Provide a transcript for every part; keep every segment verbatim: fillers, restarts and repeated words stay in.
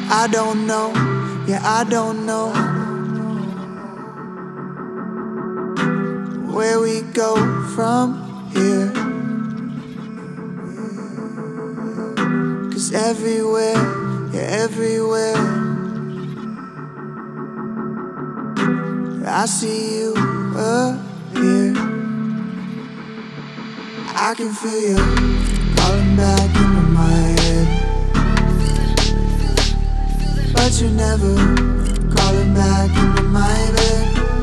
I don't know, yeah, I don't know where we go from here. 'Cause everywhere, yeah, everywhere I see you appear. I can feel you calling back into my head, but you're never calling back into my bed.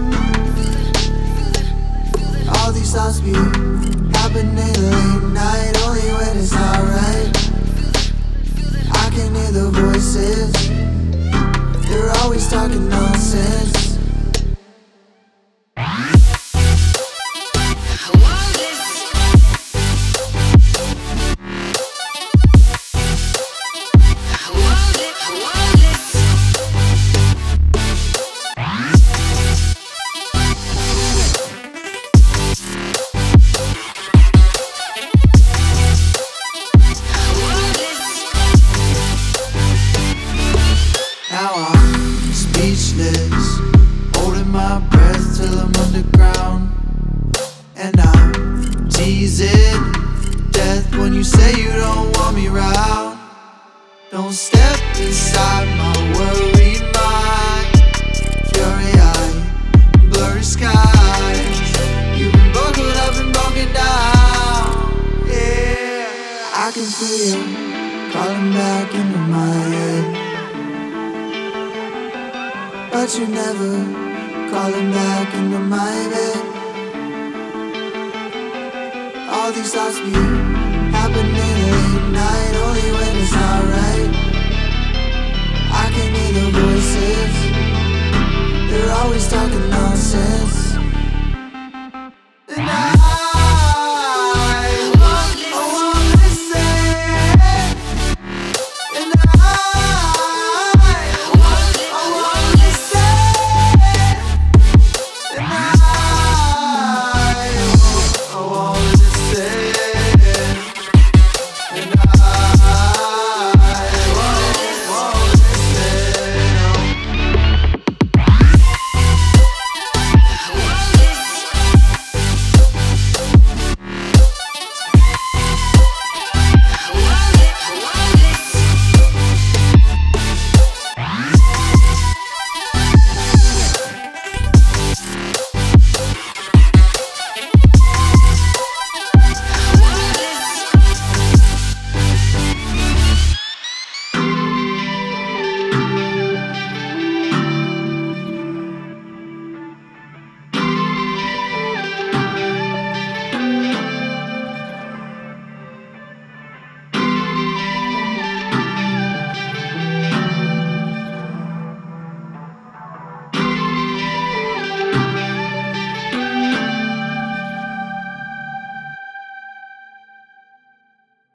All these thoughts be happening late night, only when it's not right. I can hear the voices, they're always talking nonsense. Now I'm speechless, holding my breath till I'm underground. And I'm teasing death when you say you don't want me round. Don't step inside my worried mind, fury eye, blurry skies. You've been buckled up and broken down. Yeah, I can feel you calling back into my head, but you're never calling back into my bed. All these thoughts be